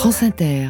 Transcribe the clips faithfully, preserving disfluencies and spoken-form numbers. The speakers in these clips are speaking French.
France Inter.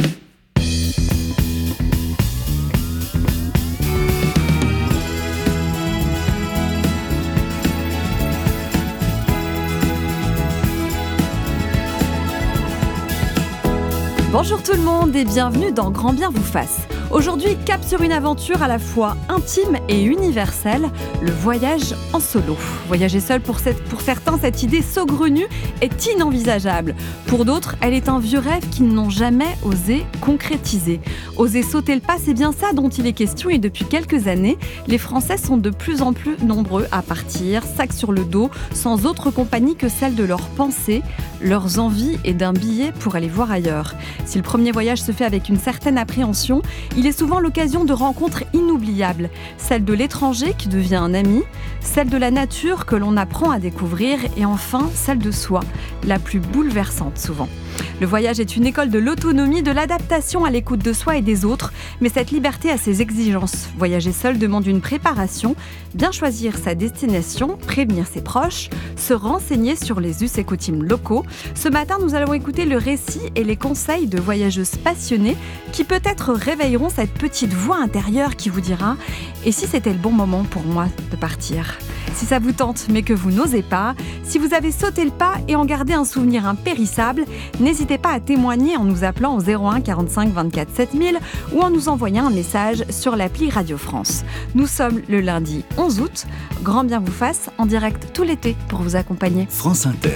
Bonjour tout le monde et bienvenue dans Grand Bien vous fasse. Aujourd'hui, cap sur une aventure à la fois intime et universelle, le voyage en solo. Voyager seul, pour, cette, pour certains, cette idée saugrenue est inenvisageable. Pour d'autres, elle est un vieux rêve qu'ils n'ont jamais osé concrétiser. Oser sauter le pas, c'est bien ça dont il est question et depuis quelques années, les Français sont de plus en plus nombreux à partir, sac sur le dos, sans autre compagnie que celle de leurs pensées, leurs envies et d'un billet pour aller voir ailleurs. Si le premier voyage se fait avec une certaine appréhension, il est souvent l'occasion de rencontres inoubliables. Celle de l'étranger qui devient un ami, celle de la nature que l'on apprend à découvrir et enfin celle de soi, la plus bouleversante souvent. Le voyage est une école de l'autonomie, de l'adaptation à l'écoute de soi et des autres, mais cette liberté a ses exigences. Voyager seul demande une préparation, bien choisir sa destination, prévenir ses proches, se renseigner sur les us et coutumes locaux. Ce matin, nous allons écouter le récit et les conseils de voyageuses passionnées qui peut-être réveilleront cette petite voix intérieure qui vous dira « Et si c'était le bon moment pour moi de partir ?» Si ça vous tente mais que vous n'osez pas, si vous avez sauté le pas et en gardé un souvenir impérissable, n'hésitez pas à témoigner en nous appelant au zéro un quarante-cinq vingt-quatre sept mille ou en nous envoyant un message sur l'appli Radio France. Nous sommes le lundi onze août, Grand Bien vous fasse, en direct tout l'été pour vous accompagner. France Inter.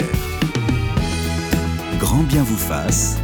Grand Bien vous fasse.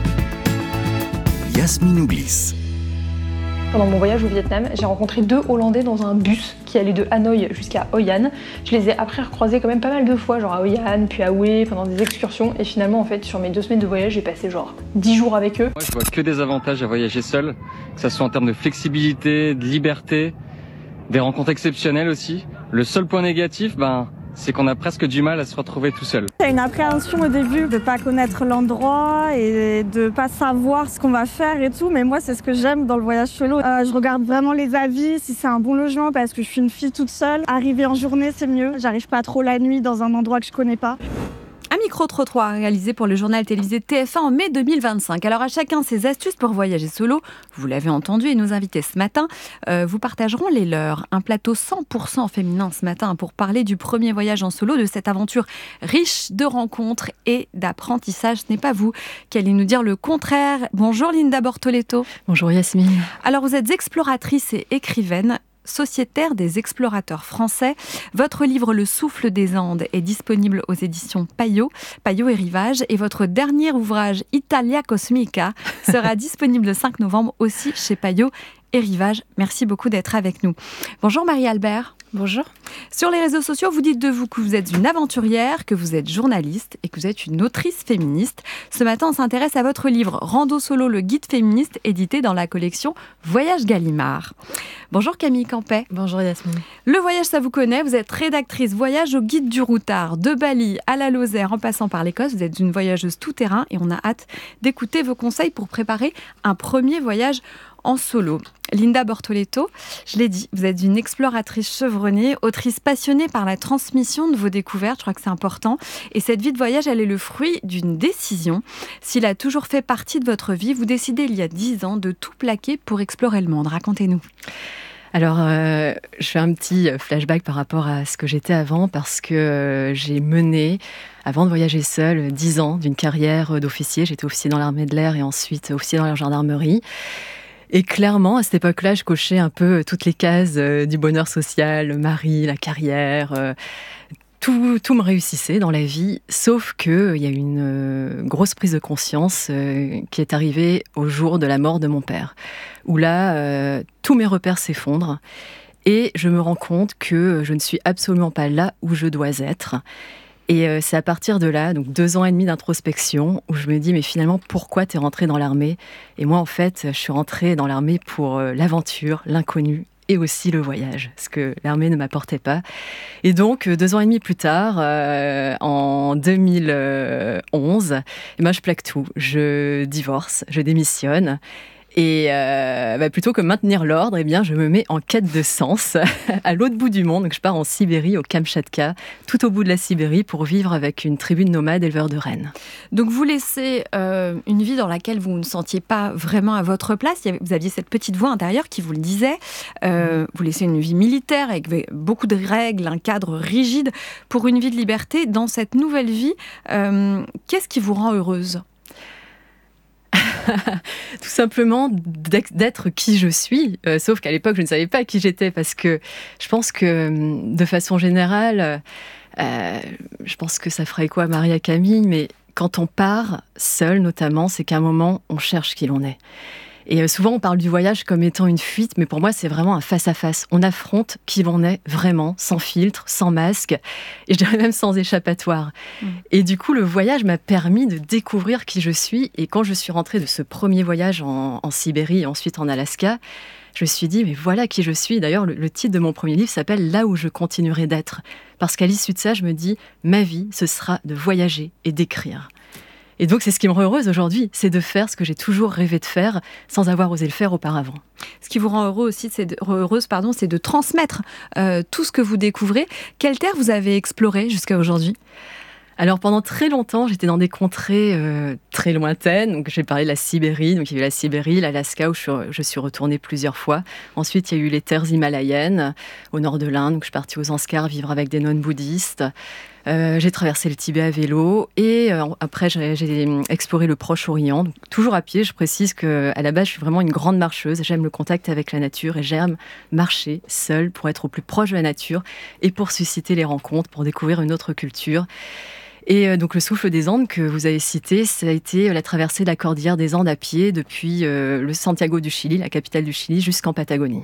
Yasmine Oublis. Pendant mon voyage au Vietnam, j'ai rencontré deux Hollandais dans un bus qui allait de Hanoï jusqu'à Hoi An. Je les ai après recroisés quand même pas mal de fois, genre à Hoi An, puis à Hue, pendant des excursions. Et finalement, en fait, sur mes deux semaines de voyage, j'ai passé genre dix jours avec eux. Moi, je vois que des avantages à voyager seul, que ça soit en termes de flexibilité, de liberté, des rencontres exceptionnelles aussi. Le seul point négatif, ben, c'est qu'on a presque du mal à se retrouver tout seul. Il y a une appréhension au début de pas connaître l'endroit et de pas savoir ce qu'on va faire et tout, mais moi c'est ce que j'aime dans le voyage solo. Euh, je regarde vraiment les avis, si c'est un bon logement parce que je suis une fille toute seule. Arriver en journée c'est mieux, j'arrive pas trop la nuit dans un endroit que je connais pas. Un micro-trottoir réalisé pour le journal télévisé T F un en mai deux mille vingt-cinq. Alors à chacun ses astuces pour voyager solo. Vous l'avez entendu et nos invités ce matin euh, vous partageront les leurs. Un plateau cent pour cent féminin ce matin pour parler du premier voyage en solo, de cette aventure riche de rencontres et d'apprentissage. Ce n'est pas vous qui allez nous dire le contraire. Bonjour Linda Bortoletto. Bonjour Yasmine. Alors vous êtes exploratrice et écrivaine, sociétaire des explorateurs français. Votre livre Le Souffle des Andes est disponible aux éditions Payot, Payot et Rivage, et votre dernier ouvrage Italia Cosmica sera disponible le cinq novembre aussi chez Payot et Rivage. Merci beaucoup d'être avec nous. Bonjour Marie-Albert. Bonjour. Sur les réseaux sociaux, vous dites de vous que vous êtes une aventurière, que vous êtes journaliste et que vous êtes une autrice féministe. Ce matin, on s'intéresse à votre livre Rando Solo, le guide féministe, édité dans la collection Voyage Gallimard. Bonjour Camille Campet. Bonjour Yasmine. Le voyage, ça vous connaît. Vous êtes rédactrice voyage au Guide du Routard, de Bali à la Lozère, en passant par l'Écosse. Vous êtes une voyageuse tout-terrain et on a hâte d'écouter vos conseils pour préparer un premier voyage en solo. Linda Bortoletto, je l'ai dit, vous êtes une exploratrice chevronnée, autrice passionnée par la transmission de vos découvertes, je crois que c'est important. Et cette vie de voyage, elle est le fruit d'une décision. S'il a toujours fait partie de votre vie, vous décidez il y a dix ans de tout plaquer pour explorer le monde. Racontez-nous. Alors, euh, je fais un petit flashback par rapport à ce que j'étais avant, parce que euh, j'ai mené, avant de voyager seule, dix ans d'une carrière d'officier. J'étais officier dans l'armée de l'air et ensuite officier dans la gendarmerie. Et clairement, à cette époque-là, je cochais un peu toutes les cases euh, du bonheur social, le mari, la carrière. Euh, tout, tout me réussissait dans la vie, sauf qu'il euh, y a eu une euh, grosse prise de conscience euh, qui est arrivée au jour de la mort de mon père, où là, euh, tous mes repères s'effondrent et je me rends compte que je ne suis absolument pas là où je dois être. Et euh, c'est à partir de là, donc deux ans et demi d'introspection, où je me dis, mais finalement, pourquoi t'es rentrée dans l'armée ? Et moi, en fait, je suis rentrée dans l'armée pour euh, l'aventure, l'inconnu et aussi le voyage, ce que l'armée ne m'apportait pas. Et donc, deux ans et demi plus tard, euh, en deux mille onze, eh ben, je plaque tout. Je divorce, je démissionne. Et euh, bah, plutôt que maintenir l'ordre, eh bien, je me mets en quête de sens à l'autre bout du monde. Donc, je pars en Sibérie, au Kamchatka, tout au bout de la Sibérie, pour vivre avec une tribu de nomades éleveurs de rennes. Donc vous laissez euh, une vie dans laquelle vous ne sentiez pas vraiment à votre place. Vous aviez cette petite voix intérieure qui vous le disait. Euh, vous laissez une vie militaire avec beaucoup de règles, un cadre rigide pour une vie de liberté. Dans cette nouvelle vie, euh, qu'est-ce qui vous rend heureuse ? Tout simplement d'être qui je suis, euh, sauf qu'à l'époque je ne savais pas qui j'étais, parce que je pense que de façon générale, euh, je pense que ça ferait écho à Maria Camille, mais quand on part seul notamment, c'est qu'à un moment on cherche qui l'on est. Et souvent, on parle du voyage comme étant une fuite, mais pour moi, c'est vraiment un face-à-face. On affronte qui l'on est vraiment, sans filtre, sans masque, et je dirais même sans échappatoire. Mmh. Et du coup, le voyage m'a permis de découvrir qui je suis. Et quand je suis rentrée de ce premier voyage en, en Sibérie et ensuite en Alaska, je me suis dit, mais voilà qui je suis. D'ailleurs, le, le titre de mon premier livre s'appelle « Là où je continuerai d'être ». Parce qu'à l'issue de ça, je me dis, ma vie, ce sera de voyager et d'écrire. Et donc, c'est ce qui me rend heureuse aujourd'hui, c'est de faire ce que j'ai toujours rêvé de faire sans avoir osé le faire auparavant. Ce qui vous rend heureux aussi, c'est de, heureuse, pardon, c'est de transmettre euh, tout ce que vous découvrez. Quelle terre vous avez exploré jusqu'à aujourd'hui ? Alors, pendant très longtemps, j'étais dans des contrées euh, très lointaines. Donc, j'ai parlé de la Sibérie. Donc, il y avait la Sibérie, l'Alaska, où je suis, je suis retournée plusieurs fois. Ensuite, il y a eu les terres himalayennes, au nord de l'Inde. Donc, je suis partie aux Zanskars vivre avec des nonnes bouddhistes. Euh, j'ai traversé le Tibet à vélo et euh, après j'ai, j'ai exploré le Proche-Orient, donc, toujours à pied. Je précise qu'à la base je suis vraiment une grande marcheuse, j'aime le contact avec la nature et j'aime marcher seule pour être au plus proche de la nature et pour susciter les rencontres, pour découvrir une autre culture. Et euh, donc le souffle des Andes que vous avez cité, ça a été la traversée de la cordillère des Andes à pied depuis euh, le Santiago du Chili, la capitale du Chili, jusqu'en Patagonie.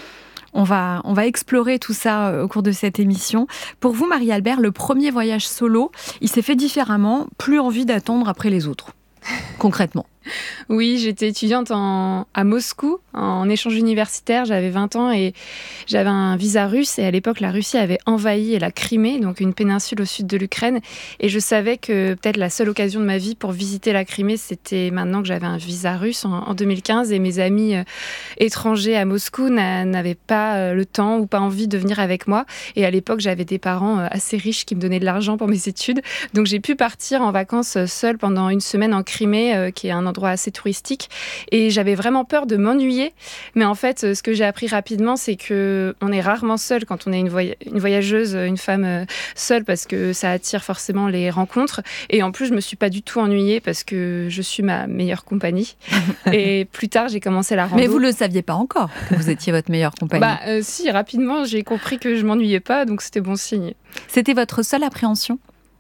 On va, on va explorer tout ça au cours de cette émission. Pour vous, Marie-Albert, le premier voyage solo, il s'est fait différemment, plus envie d'attendre après les autres, concrètement. Oui, j'étais étudiante en, à Moscou, en échange universitaire, j'avais vingt ans et j'avais un visa russe. Et à l'époque, la Russie avait envahi la Crimée, donc une péninsule au sud de l'Ukraine. Et je savais que peut-être la seule occasion de ma vie pour visiter la Crimée, c'était maintenant que j'avais un visa russe en, en deux mille quinze. Et mes amis euh, étrangers à Moscou n'a, n'avaient pas euh, le temps ou pas envie de venir avec moi. Et à l'époque, j'avais des parents euh, assez riches qui me donnaient de l'argent pour mes études. Donc j'ai pu partir en vacances euh, seule pendant une semaine en Crimée, euh, qui est un endroit assez touristique, et j'avais vraiment peur de m'ennuyer, mais en fait ce que j'ai appris rapidement, c'est que on est rarement seul quand on est une, voy- une voyageuse, une femme seule, parce que ça attire forcément les rencontres, et en plus je me suis pas du tout ennuyée parce que je suis ma meilleure compagnie. Et plus tard j'ai commencé la rando. Mais vous le saviez pas encore que vous étiez votre meilleure compagnie? Bah euh, si, rapidement j'ai compris que je m'ennuyais pas, donc c'était bon signe. C'était votre seule appréhension?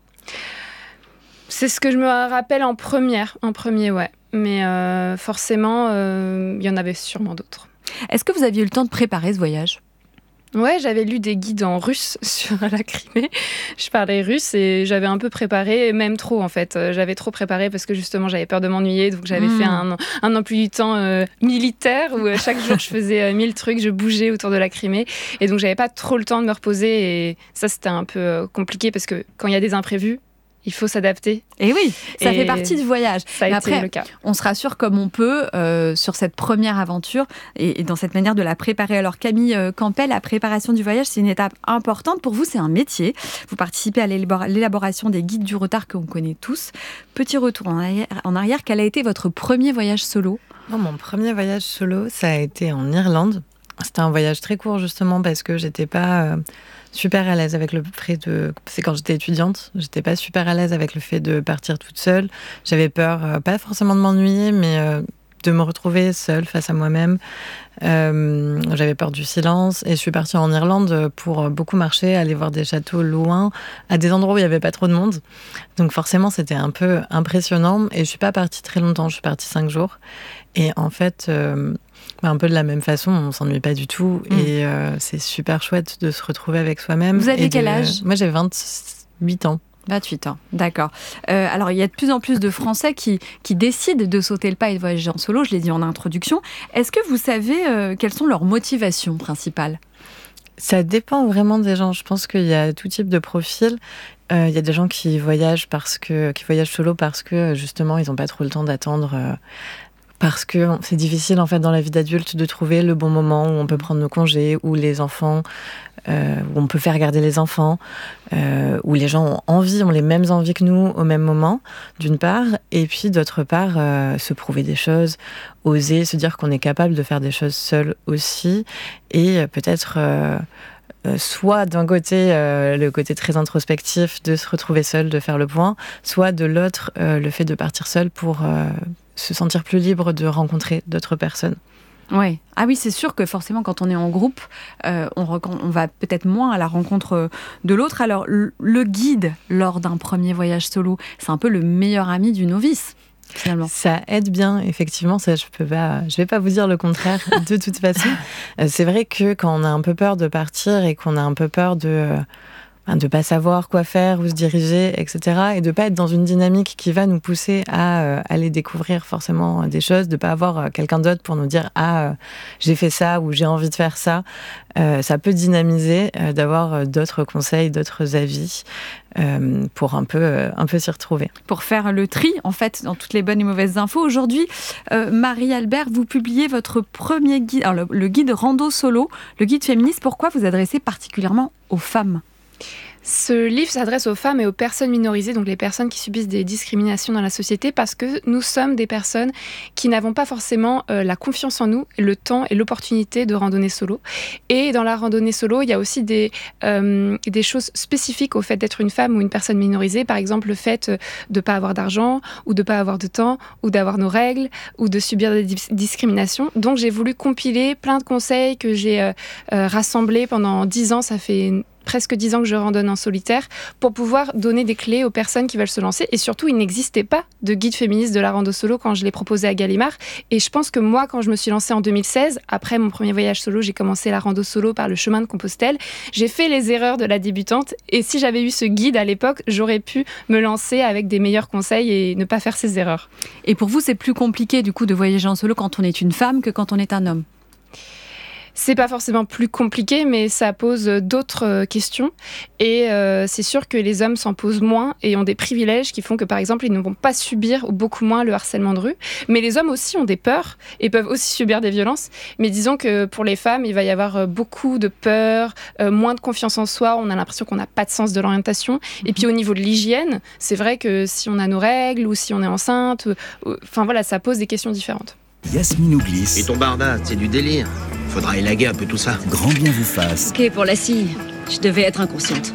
C'est ce que je me rappelle en première, en premier, ouais. Mais euh, forcément, il euh, y en avait sûrement d'autres. Est-ce que vous aviez eu le temps de préparer ce voyage? Ouais, j'avais lu des guides en russe sur la Crimée. Je parlais russe et j'avais un peu préparé, même trop en fait. J'avais trop préparé parce que justement j'avais peur de m'ennuyer, donc j'avais mmh. fait un, un emploi du temps euh, militaire où euh, chaque jour je faisais euh, mille trucs, je bougeais autour de la Crimée et donc j'avais pas trop le temps de me reposer et ça c'était un peu euh, compliqué parce que quand il y a des imprévus, il faut s'adapter. Et oui, ça et fait partie du voyage. Ça a Mais été après, le cas. On se rassure comme on peut euh, sur cette première aventure et, et dans cette manière de la préparer. Alors Camille euh, Campbell, la préparation du voyage, c'est une étape importante. Pour vous, c'est un métier. Vous participez à l'élabor- l'élaboration des guides du retard qu'on connaît tous. Petit retour en arrière, en arrière, quel a été votre premier voyage solo? Non, mon premier voyage solo, ça a été en Irlande. C'était un voyage très court justement parce que j'étais pas... Euh, super à l'aise avec le fait de... C'est quand j'étais étudiante, j'étais pas super à l'aise avec le fait de partir toute seule. J'avais peur, euh, pas forcément de m'ennuyer, mais euh, de me retrouver seule face à moi-même. Euh, j'avais peur du silence et je suis partie en Irlande pour beaucoup marcher, aller voir des châteaux loin, à des endroits où il n'y avait pas trop de monde. Donc forcément, c'était un peu impressionnant et je suis pas partie très longtemps, je suis partie cinq jours. Et en fait... Euh, un peu de la même façon, on ne s'ennuie pas du tout mmh. et euh, c'est super chouette de se retrouver avec soi-même. Vous avez quel de... âge? Moi j'ai vingt-huit ans. vingt-huit ans, d'accord. Euh, alors, il y a de plus en plus de Français qui, qui décident de sauter le pas et de voyager en solo, je l'ai dit en introduction. Est-ce que vous savez euh, quelles sont leurs motivations principales? Ça dépend vraiment des gens. Je pense qu'il y a tout type de profil. Euh, il y a des gens qui voyagent, parce que, qui voyagent solo parce que justement, ils n'ont pas trop le temps d'attendre... Euh, parce que c'est difficile en fait dans la vie d'adulte de trouver le bon moment où on peut prendre nos congés, où les enfants, euh, où on peut faire garder les enfants, euh, où les gens ont envie, ont les mêmes envies que nous au même moment, d'une part, et puis d'autre part, euh, se prouver des choses, oser se dire qu'on est capable de faire des choses seul aussi, et euh, peut-être euh, euh, soit d'un côté euh, le côté très introspectif de se retrouver seul, de faire le point, soit de l'autre euh, le fait de partir seul pour euh, se sentir plus libre de rencontrer d'autres personnes. Ouais. Ah oui, c'est sûr que forcément, quand on est en groupe, euh, on, rec- on va peut-être moins à la rencontre de l'autre. Alors, le, le guide, lors d'un premier voyage solo, c'est un peu le meilleur ami du novice, finalement. Ça aide bien, effectivement. Ça, je peux pas, je vais pas vous dire le contraire, de toute façon. Euh, c'est vrai que quand on a un peu peur de partir et qu'on a un peu peur de... Euh, de ne pas savoir quoi faire, où se diriger, et cetera. Et de ne pas être dans une dynamique qui va nous pousser à euh, aller découvrir forcément des choses, de ne pas avoir euh, quelqu'un d'autre pour nous dire « Ah, euh, j'ai fait ça » ou « J'ai envie de faire ça euh, ». Ça peut dynamiser euh, d'avoir euh, d'autres conseils, d'autres avis euh, pour un peu, euh, un peu s'y retrouver. Pour faire le tri, en fait, dans toutes les bonnes et mauvaises infos. Aujourd'hui, euh, Marie-Albert, vous publiez votre premier guide, alors le, le guide Rando Solo, le guide féministe. Pourquoi vous adressez particulièrement aux femmes ? Ce livre s'adresse aux femmes et aux personnes minorisées, donc les personnes qui subissent des discriminations dans la société, parce que nous sommes des personnes qui n'avons pas forcément euh, la confiance en nous, le temps et l'opportunité de randonner solo. Et dans la randonnée solo, il y a aussi des, euh, des choses spécifiques au fait d'être une femme ou une personne minorisée. Par exemple, le fait de ne pas avoir d'argent, ou de ne pas avoir de temps, ou d'avoir nos règles, ou de subir des dis- discriminations. Donc j'ai voulu compiler plein de conseils que j'ai euh, euh, rassemblés pendant dix ans. Ça fait une presque dix ans que je randonne en solitaire, pour pouvoir donner des clés aux personnes qui veulent se lancer. Et surtout, il n'existait pas de guide féministe de la rando solo quand je l'ai proposé à Gallimard. Et je pense que moi, quand je me suis lancée en deux mille seize, après mon premier voyage solo, j'ai commencé la rando solo par le chemin de Compostelle. J'ai fait les erreurs de la débutante. Et si j'avais eu ce guide à l'époque, j'aurais pu me lancer avec des meilleurs conseils et ne pas faire ces erreurs. Et pour vous, c'est plus compliqué du coup de voyager en solo quand on est une femme que quand on est un homme ? C'est pas forcément plus compliqué, mais ça pose d'autres questions. Et euh, c'est sûr que les hommes s'en posent moins et ont des privilèges qui font que, par exemple, ils ne vont pas subir beaucoup moins le harcèlement de rue. Mais les hommes aussi ont des peurs et peuvent aussi subir des violences. Mais disons que pour les femmes, il va y avoir beaucoup de peur, euh, moins de confiance en soi. On a l'impression qu'on n'a pas de sens de l'orientation. Et puis au niveau de l'hygiène, c'est vrai que si on a nos règles ou si on est enceinte, enfin voilà, ça pose des questions différentes. Yasmine Ouglis. Et ton barda, c'est du délire. Faudra élaguer un peu tout ça. Grand bien vous fasse. Ok, pour la scie, je devais être inconsciente.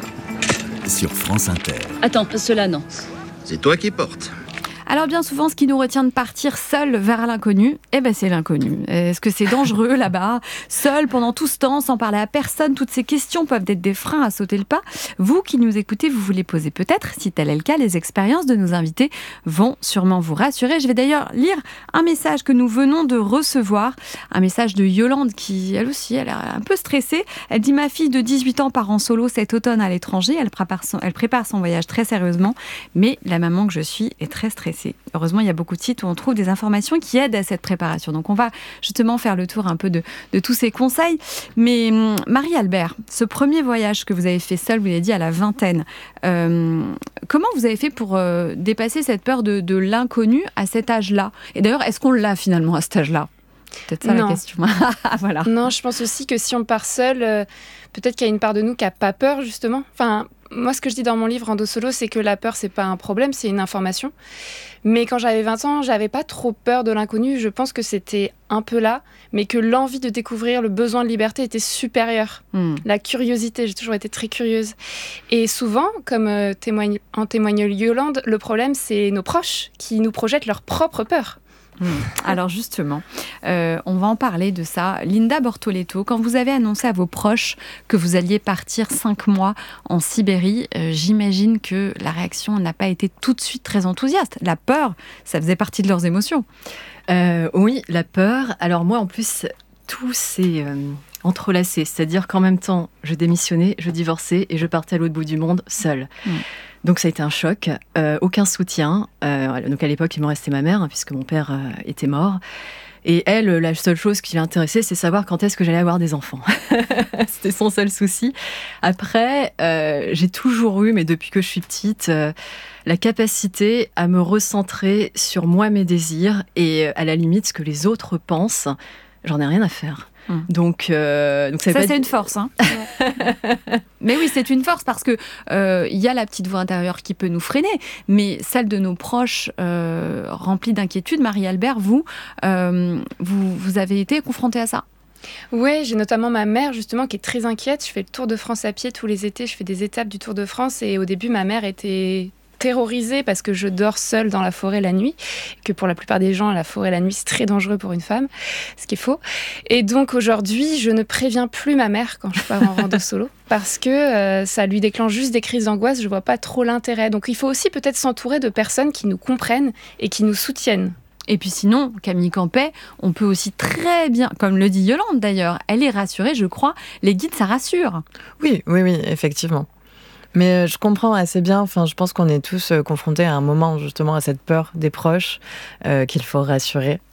Sur France Inter. Attends, cela non. C'est toi qui portes. Alors bien souvent, ce qui nous retient de partir seul vers l'inconnu, eh ben c'est l'inconnu. Est-ce que c'est dangereux là-bas ? Seul pendant tout ce temps, sans parler à personne, toutes ces questions peuvent être des freins à sauter le pas. Vous qui nous écoutez, vous vous les posez peut-être. Si tel est le cas, les expériences de nos invités vont sûrement vous rassurer. Je vais d'ailleurs lire un message que nous venons de recevoir, un message de Yolande qui, elle aussi, elle est un peu stressée. Elle dit « Ma fille de dix-huit ans part en solo cet automne à l'étranger. Elle prépare son, elle prépare son voyage très sérieusement, mais la maman que je suis est très stressée. » Heureusement, il y a beaucoup de sites où on trouve des informations qui aident à cette préparation. Donc, on va justement faire le tour un peu de, de tous ces conseils. Mais Marie-Albert, ce premier voyage que vous avez fait seul, vous l'avez dit, à la vingtaine, euh, comment vous avez fait pour euh, dépasser cette peur de, de l'inconnu à cet âge-là ? Et d'ailleurs, est-ce qu'on l'a finalement à cet âge-là ? C'est peut-être ça non. la question. Voilà. Non, je pense aussi que si on part seul, euh, peut-être qu'il y a une part de nous qui n'a pas peur, justement. Enfin, moi, ce que je dis dans mon livre Rando Solo, c'est que la peur, c'est pas un problème, c'est une information. Mais quand j'avais vingt ans, j'avais pas trop peur de l'inconnu. Je pense que c'était un peu là, mais que l'envie de découvrir, le besoin de liberté était supérieur. Mm. La curiosité, j'ai toujours été très curieuse. Et souvent, comme euh, témoigne, en témoigne Yolande, le problème, c'est nos proches qui nous projettent leur propre peur. Mmh. Alors justement, euh, on va en parler de ça. Linda Bortoletto, quand vous avez annoncé à vos proches que vous alliez partir cinq mois en Sibérie, euh, j'imagine que la réaction n'a pas été tout de suite très enthousiaste. La peur, ça faisait partie de leurs émotions. Euh, oui, la peur. Alors moi, en plus, tout s'est euh, entrelacé. C'est-à-dire qu'en même temps, je démissionnais, je divorçais et je partais à l'autre bout du monde seule. Mmh. Donc ça a été un choc, euh, aucun soutien. Euh, donc à l'époque, il me restait ma mère, hein, puisque mon père euh, était mort. Et elle, la seule chose qui l'intéressait, c'est savoir quand est-ce que j'allais avoir des enfants. C'était son seul souci. Après, euh, j'ai toujours eu, mais depuis que je suis petite, euh, la capacité à me recentrer sur moi, mes désirs, et à la limite, ce que les autres pensent, j'en ai rien à faire. Hum. Donc, euh, donc ça, ça c'est pas... une force. Hein. Mais oui, c'est une force parce que euh, y a la petite voix intérieure qui peut nous freiner, mais celle de nos proches euh, remplie d'inquiétude. Marie-Albert, vous, euh, vous, vous avez été confrontée à ça? Oui, j'ai notamment ma mère justement qui est très inquiète. Je fais le Tour de France à pied tous les étés, je fais des étapes du Tour de France et au début ma mère était terrorisée parce que je dors seule dans la forêt la nuit, que pour la plupart des gens la forêt la nuit c'est très dangereux pour une femme, ce qui est faux. Et donc aujourd'hui je ne préviens plus ma mère quand je pars en rando solo parce que euh, ça lui déclenche juste des crises d'angoisse, je vois pas trop l'intérêt. Donc il faut aussi peut-être s'entourer de personnes qui nous comprennent et qui nous soutiennent. Et puis sinon, Camille Campet, on peut aussi très bien, comme le dit Yolande d'ailleurs, elle est rassurée, je crois, les guides ça rassure. Oui, oui, oui, effectivement. Mais je comprends assez bien, enfin, je pense qu'on est tous confrontés à un moment justement à cette peur des proches euh, qu'il faut rassurer.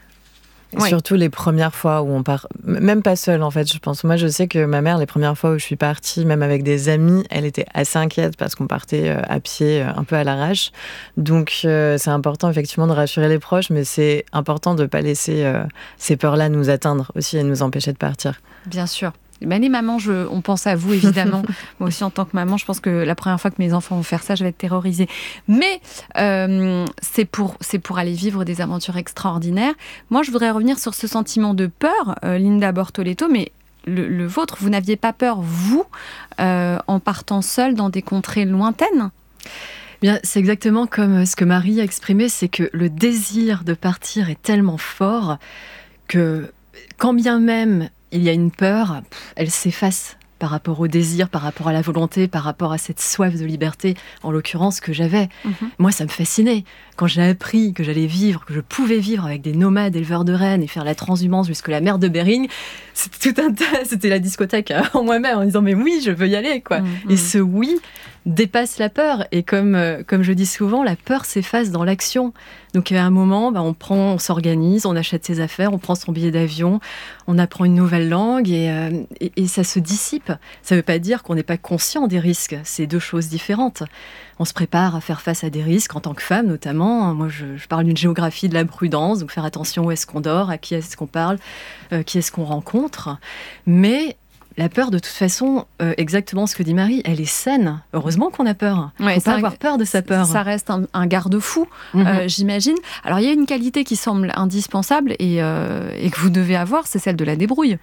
Oui. Surtout les premières fois où on part, même pas seule en fait, je pense. Moi, je sais que ma mère, les premières fois où je suis partie, même avec des amis, elle était assez inquiète parce qu'on partait à pied, un peu à l'arrache. Donc, euh, c'est important effectivement de rassurer les proches, mais c'est important de ne pas laisser euh, ces peurs-là nous atteindre aussi et nous empêcher de partir. Bien sûr. Ben les mamans, je, on pense à vous évidemment. Moi aussi en tant que maman, je pense que la première fois que mes enfants vont faire ça, je vais être terrorisée. Mais euh, c'est pour, c'est pour aller vivre des aventures extraordinaires. Moi, je voudrais revenir sur ce sentiment de peur, euh, Linda Bortoletto, mais le, le vôtre, vous n'aviez pas peur, vous, euh, en partant seule dans des contrées lointaines ? Bien, c'est exactement comme ce que Marie a exprimé, c'est que le désir de partir est tellement fort que quand bien même il y a une peur, elle s'efface par rapport au désir, par rapport à la volonté, par rapport à cette soif de liberté, en l'occurrence, que j'avais. Mm-hmm. Moi, ça me fascinait. Quand j'ai appris que j'allais vivre, que je pouvais vivre avec des nomades éleveurs de rennes et faire la transhumance jusqu'à la mer de Bering, c'était tout un tas, c'était la discothèque en moi-même, en disant « mais oui, je veux y aller ». quoi. Mm-hmm. Et ce « oui » dépasse la peur. Et comme, euh, comme je dis souvent, la peur s'efface dans l'action. Donc à un moment, bah, on prend, on s'organise, on achète ses affaires, on prend son billet d'avion, on apprend une nouvelle langue et, euh, et, et ça se dissipe. Ça ne veut pas dire qu'on n'est pas conscient des risques. C'est deux choses différentes. On se prépare à faire face à des risques en tant que femme notamment. Moi, je, je parle d'une géographie de la prudence, donc faire attention où est-ce qu'on dort, à qui est-ce qu'on parle, euh, qui est-ce qu'on rencontre. Mais la peur, de toute façon, euh, exactement ce que dit Marie, elle est saine. Heureusement qu'on a peur. Il ne faut pas avoir peur de sa peur. Ça reste un, un garde-fou, mm-hmm. euh, j'imagine. Alors, il y a une qualité qui semble indispensable et, euh, et que vous devez avoir, c'est celle de la débrouille.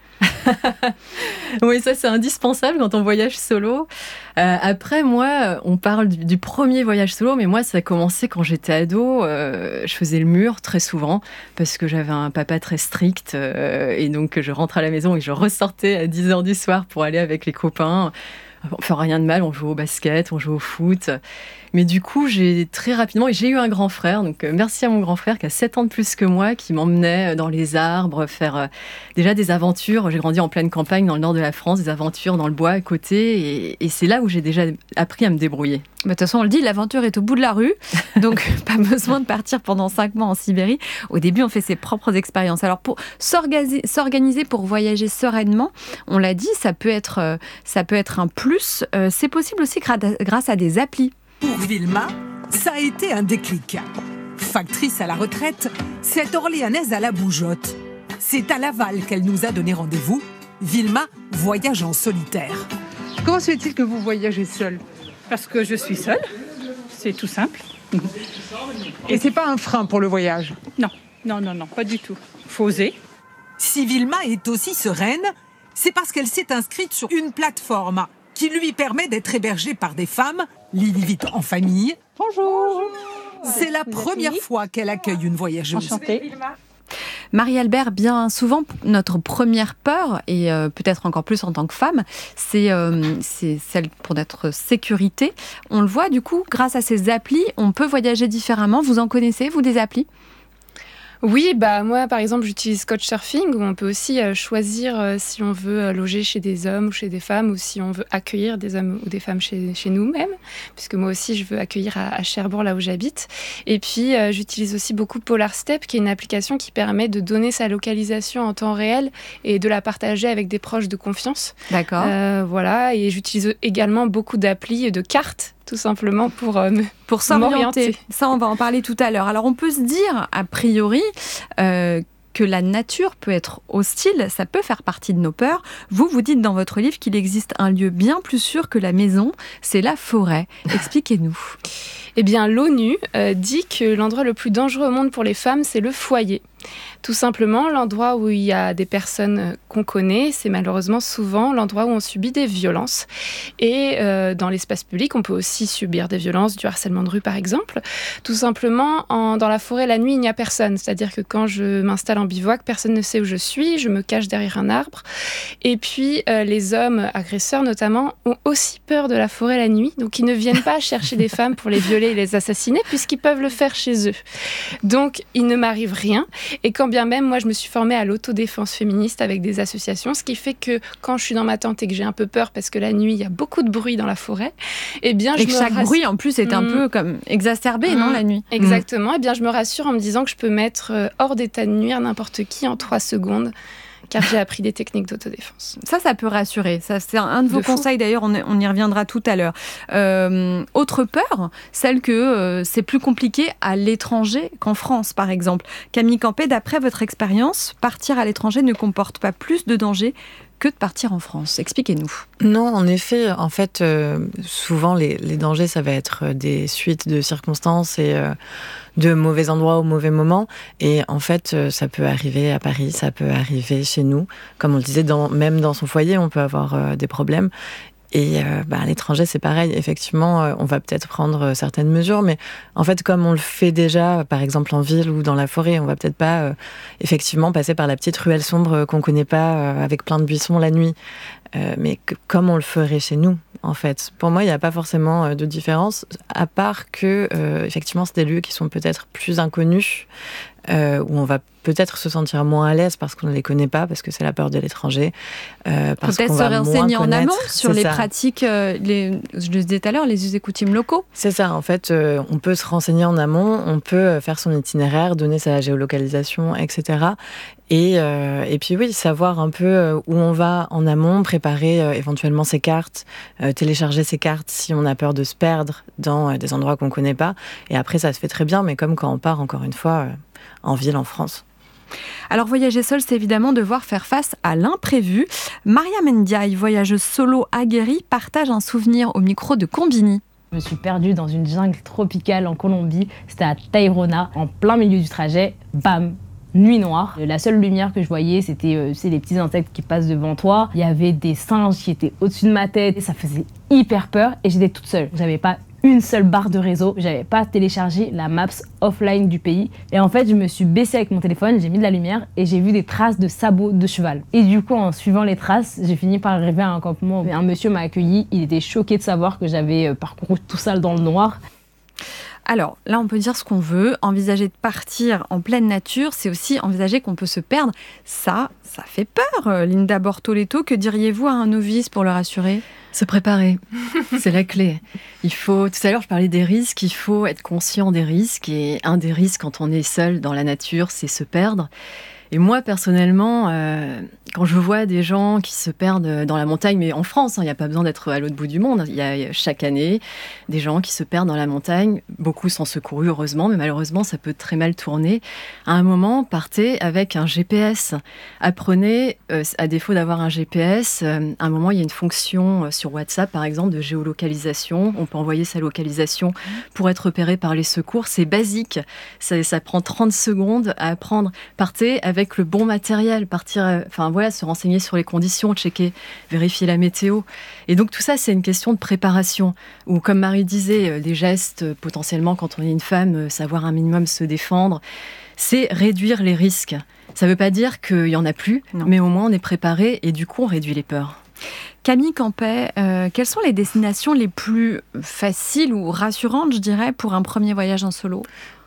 Oui, ça, c'est indispensable quand on voyage solo. Euh, après, moi, on parle du, du premier voyage solo, mais moi, ça a commencé quand j'étais ado. Euh, je faisais le mur très souvent parce que j'avais un papa très strict euh, et donc je rentrais à la maison et je ressortais à dix heures du soir pour aller avec les copains. On fait rien de mal, on joue au basket, on joue au foot. Mais du coup, j'ai très rapidement, et j'ai eu un grand frère, donc euh, merci à mon grand frère qui a sept ans de plus que moi, qui m'emmenait dans les arbres, faire euh, déjà des aventures. J'ai grandi en pleine campagne dans le nord de la France, des aventures dans le bois à côté, et, et c'est là où j'ai déjà appris à me débrouiller. De toute façon, on le dit, l'aventure est au bout de la rue, donc pas besoin de partir pendant cinq mois en Sibérie. Au début, on fait ses propres expériences. Alors, pour s'organiser, s'organiser pour voyager sereinement, on l'a dit, ça peut être, euh, ça peut être un plus. Euh, c'est possible aussi grâce à des applis. Pour Vilma, ça a été un déclic. Factrice à la retraite, cette Orléanaise à la bougeotte. C'est à Laval qu'elle nous a donné rendez-vous. Vilma voyage en solitaire. Comment se fait-il que vous voyagez seule ? Parce que je suis seule, c'est tout simple. Et c'est pas un frein pour le voyage ? Non, non, non, non, pas du tout. Faut oser. Si Vilma est aussi sereine, c'est parce qu'elle s'est inscrite sur une plateforme qui lui permet d'être hébergée par des femmes. Lily vit en famille. Bonjour. C'est la première fois qu'elle accueille une voyageuse. Enchantée. Marie-Albert, bien souvent, notre première peur, et euh, peut-être encore plus en tant que femme, c'est, euh, c'est celle pour notre sécurité. On le voit, du coup, grâce à ces applis, on peut voyager différemment. Vous en connaissez, vous, des applis ? Oui, bah moi par exemple j'utilise Couchsurfing où on peut aussi euh, choisir euh, si on veut euh, loger chez des hommes ou chez des femmes ou si on veut accueillir des hommes ou des femmes chez, chez nous-mêmes, puisque moi aussi je veux accueillir à, à Cherbourg là où j'habite. Et puis euh, j'utilise aussi beaucoup PolarStep qui est une application qui permet de donner sa localisation en temps réel et de la partager avec des proches de confiance. D'accord. Euh, voilà, et j'utilise également beaucoup d'applis de cartes tout simplement pour, euh, pour s'orienter. m'orienter. Ça, on va en parler tout à l'heure. Alors, on peut se dire, a priori, euh, que la nature peut être hostile, ça peut faire partie de nos peurs. Vous, vous dites dans votre livre qu'il existe un lieu bien plus sûr que la maison, c'est la forêt. Expliquez-nous. Eh bien, l'ONU euh, dit que l'endroit le plus dangereux au monde pour les femmes, c'est le foyer. Tout simplement, l'endroit où il y a des personnes qu'on connaît, c'est malheureusement souvent l'endroit où on subit des violences. Et euh, dans l'espace public, on peut aussi subir des violences, du harcèlement de rue par exemple. Tout simplement, en, dans la forêt, la nuit, il n'y a personne. C'est-à-dire que quand je m'installe en bivouac, personne ne sait où je suis, je me cache derrière un arbre. Et puis, euh, les hommes agresseurs notamment ont aussi peur de la forêt la nuit. Donc, ils ne viennent pas chercher des femmes pour les violer et les assassiner, puisqu'ils peuvent le faire chez eux. Donc, il ne m'arrive rien. Et quand bien même, moi, je me suis formée à l'autodéfense féministe avec des associations, ce qui fait que quand je suis dans ma tente et que j'ai un peu peur parce que la nuit, il y a beaucoup de bruit dans la forêt, eh bien, et je que me chaque rassure... bruit, en plus, est un mmh. peu comme exacerbé, mmh. non, la nuit. Exactement. Mmh. Eh bien, je me rassure en me disant que je peux mettre hors d'état de nuire n'importe qui en trois secondes. Car j'ai appris des techniques d'autodéfense. Ça, ça peut rassurer. Ça, c'est un de vos de conseils, d'ailleurs, on, on y reviendra tout à l'heure. Euh, autre peur, celle que euh, c'est plus compliqué à l'étranger qu'en France, par exemple. Camille Campet, d'après votre expérience, partir à l'étranger ne comporte pas plus de danger que de partir en France. Expliquez-nous. Non, en effet, en fait, euh, souvent les, les dangers, ça va être des suites de circonstances et euh, de mauvais endroits au mauvais moment. Et en fait, euh, ça peut arriver à Paris, ça peut arriver chez nous. Comme on le disait, dans, même dans son foyer, on peut avoir euh, des problèmes. Et euh, bah, à l'étranger, c'est pareil. Effectivement, euh, on va peut-être prendre euh, certaines mesures, mais en fait, comme on le fait déjà, par exemple en ville ou dans la forêt, on va peut-être pas euh, effectivement passer par la petite ruelle sombre euh, qu'on connaît pas, euh, avec plein de buissons la nuit. Euh, mais que, comme on le ferait chez nous, en fait. Pour moi, il n'y a pas forcément euh, de différence, à part que, euh, effectivement, c'est des lieux qui sont peut-être plus inconnus, euh, où on va peut-être se sentir moins à l'aise parce qu'on ne les connaît pas, parce que c'est la peur de l'étranger. Euh, parce peut-être qu'on se va renseigner moins en amont connaître. sur C'est les ça. pratiques, euh, les, je le disais tout à l'heure, les us et coutumes locaux. C'est ça, en fait, euh, on peut se renseigner en amont, on peut faire son itinéraire, donner sa géolocalisation, et cetera. Et, euh, et puis oui, savoir un peu où on va en amont, préparer euh, éventuellement ses cartes, euh, télécharger ses cartes si on a peur de se perdre dans euh, des endroits qu'on ne connaît pas. Et après, ça se fait très bien, mais comme quand on part, encore une fois, euh, en ville, en France. Alors, voyager seul, c'est évidemment devoir faire face à l'imprévu. Mariam Ndiaye, voyageuse solo aguerrie, partage un souvenir au micro de Combini. Je me suis perdue dans une jungle tropicale en Colombie. C'était à Tayrona, en plein milieu du trajet. Bam! Nuit noire. La seule lumière que je voyais, c'était euh, les petits insectes qui passent devant toi. Il y avait des singes qui étaient au-dessus de ma tête. Et ça faisait hyper peur et j'étais toute seule. J'avais pas une seule barre de réseau. J'avais pas téléchargé la Maps offline du pays. Et en fait, je me suis baissée avec mon téléphone, j'ai mis de la lumière et j'ai vu des traces de sabots de cheval. Et du coup, en suivant les traces, j'ai fini par arriver à un campement. Un monsieur m'a accueilli. Il était choqué de savoir que j'avais parcouru tout ça dans le noir. Alors, là, on peut dire ce qu'on veut. Envisager de partir en pleine nature, c'est aussi envisager qu'on peut se perdre. Ça, ça fait peur. Linda Bortoletto, que diriez-vous à un novice pour le rassurer ? Se préparer, c'est la clé. Il faut, tout à l'heure, je parlais des risques, il faut être conscient des risques. Et un des risques, quand on est seul dans la nature, c'est se perdre. Et moi, personnellement, euh, quand je vois des gens qui se perdent dans la montagne, mais en France, il hein, n'y a pas besoin d'être à l'autre bout du monde. Il y a chaque année des gens qui se perdent dans la montagne, beaucoup sont secourus, heureusement, mais malheureusement, ça peut très mal tourner. À un moment, partez avec un G P S. Apprenez, euh, à défaut d'avoir un G P S, euh, à un moment, il y a une fonction euh, sur WhatsApp, par exemple, de géolocalisation. On peut envoyer sa localisation pour être repéré par les secours. C'est basique. Ça, ça prend trente secondes à apprendre. Partez avec avec le bon matériel, partir, euh, enfin voilà, se renseigner sur les conditions, checker, vérifier la météo. Et donc tout ça, c'est une question de préparation. Ou comme Marie disait, euh, les gestes, euh, potentiellement, quand on est une femme, euh, savoir un minimum se défendre, c'est réduire les risques. Ça ne veut pas dire qu'il n'y en a plus, non. Mais au moins on est préparé et du coup on réduit les peurs. Camille Campet, euh, quelles sont les destinations les plus faciles ou rassurantes, je dirais, pour un premier voyage en solo ? Je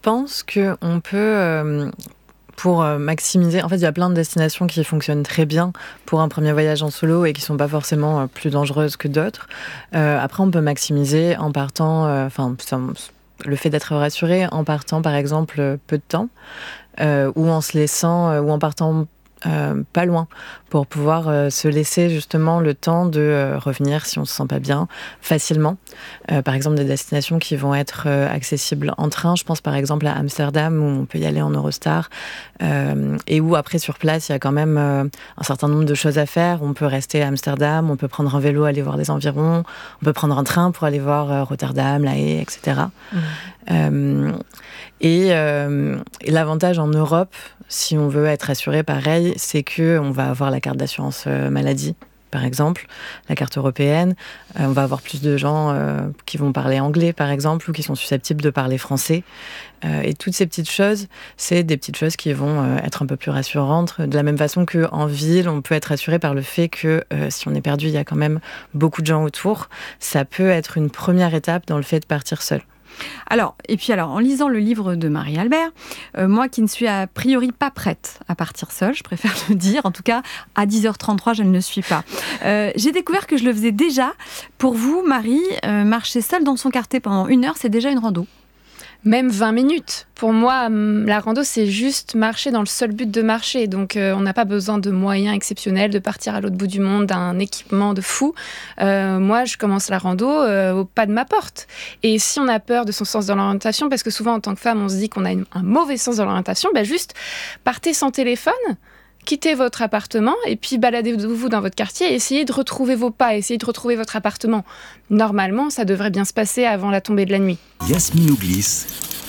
pense qu'on peut... Euh, pour maximiser, en fait, il y a plein de destinations qui fonctionnent très bien pour un premier voyage en solo et qui sont pas forcément plus dangereuses que d'autres. Euh, après, on peut maximiser en partant, enfin, euh, le fait d'être rassuré en partant, par exemple, peu de temps, euh, ou en se laissant, euh, ou en partant Euh, pas loin, pour pouvoir euh, se laisser justement le temps de euh, revenir si on se sent pas bien facilement. Euh, par exemple, des destinations qui vont être euh, accessibles en train. Je pense par exemple à Amsterdam où on peut y aller en Eurostar euh, et où après sur place il y a quand même euh, un certain nombre de choses à faire. On peut rester à Amsterdam, on peut prendre un vélo, aller voir les environs, on peut prendre un train pour aller voir euh, Rotterdam, La Haye, et cetera. Mmh. Euh, et, euh, et l'avantage en Europe, si on veut être assuré, pareil, c'est que on va avoir la carte d'assurance euh, maladie, par exemple, la carte européenne. Euh, on va avoir plus de gens euh, qui vont parler anglais, par exemple, ou qui sont susceptibles de parler français. Euh, et toutes ces petites choses, c'est des petites choses qui vont euh, être un peu plus rassurantes. De la même façon qu'en ville, on peut être rassuré par le fait que euh, si on est perdu, il y a quand même beaucoup de gens autour. Ça peut être une première étape dans le fait de partir seul. Alors, et puis alors, en lisant le livre de Marie Albert, euh, moi qui ne suis a priori pas prête à partir seule, je préfère le dire, en tout cas, à dix heures trente-trois, je ne le suis pas. Euh, j'ai découvert que je le faisais déjà. Pour vous, Marie, euh, marcher seule dans son quartier pendant une heure, c'est déjà une rando. Même vingt minutes. Pour moi, la rando, c'est juste marcher dans le seul but de marcher. Donc, euh, on n'a pas besoin de moyens exceptionnels, de partir à l'autre bout du monde, d'un équipement de fou. Euh, moi, je commence la rando euh, au pas de ma porte. Et si on a peur de son sens de l'orientation, parce que souvent, en tant que femme, on se dit qu'on a une, un mauvais sens de l'orientation, ben juste partez sans téléphone, quittez votre appartement et puis baladez-vous dans votre quartier et essayez de retrouver vos pas, essayez de retrouver votre appartement. Normalement, ça devrait bien se passer avant la tombée de la nuit. Yasmine nous glisse.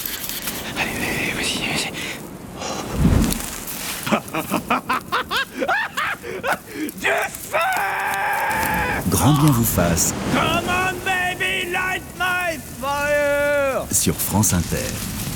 Allez, allez, vas-y, vas-y. Du feu! Grand bien vous fasse. Come on, baby, light my fire! Sur France Inter.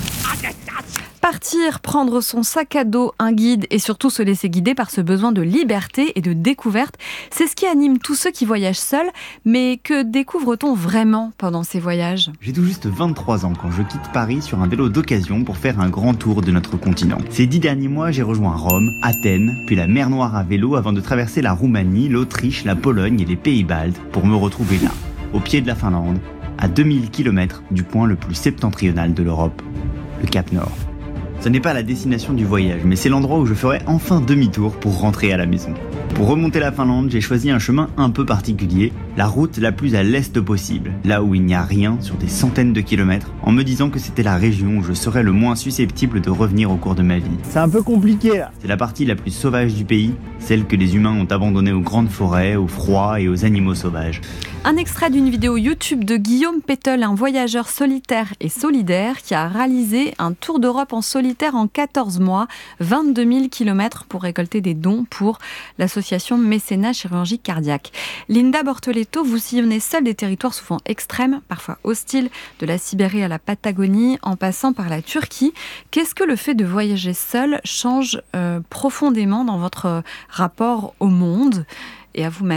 Partir, prendre son sac à dos, un guide et surtout se laisser guider par ce besoin de liberté et de découverte, c'est ce qui anime tous ceux qui voyagent seuls. Mais que découvre-t-on vraiment pendant ces voyages ? J'ai tout juste vingt-trois ans quand je quitte Paris sur un vélo d'occasion pour faire un grand tour de notre continent. Ces dix derniers mois, j'ai rejoint Rome, Athènes, puis la mer Noire à vélo avant de traverser la Roumanie, l'Autriche, la Pologne et les Pays-Baltes pour me retrouver là, au pied de la Finlande, à deux mille kilomètres du point le plus septentrional de l'Europe, le Cap Nord. Ce n'est pas la destination du voyage, mais c'est l'endroit où je ferai enfin demi-tour pour rentrer à la maison. Pour remonter la Finlande, j'ai choisi un chemin un peu particulier, la route la plus à l'est possible, là où il n'y a rien sur des centaines de kilomètres, en me disant que c'était la région où je serais le moins susceptible de revenir au cours de ma vie. C'est un peu compliqué là. C'est la partie la plus sauvage du pays, celle que les humains ont abandonnée aux grandes forêts, au froid et aux animaux sauvages. Un extrait d'une vidéo YouTube de Guillaume Pétel, un voyageur solitaire et solidaire qui a réalisé un tour d'Europe en solitaire en quatorze mois, vingt-deux mille kilomètres pour récolter des dons pour l'association Mécénat Chirurgie Cardiaque. Linda Bortoletto, vous sillonnez seule des territoires souvent extrêmes, parfois hostiles, de la Sibérie à la Patagonie, en passant par la Turquie. Qu'est-ce que le fait de voyager seule change euh, profondément dans votre rapport au monde et à vous-même ?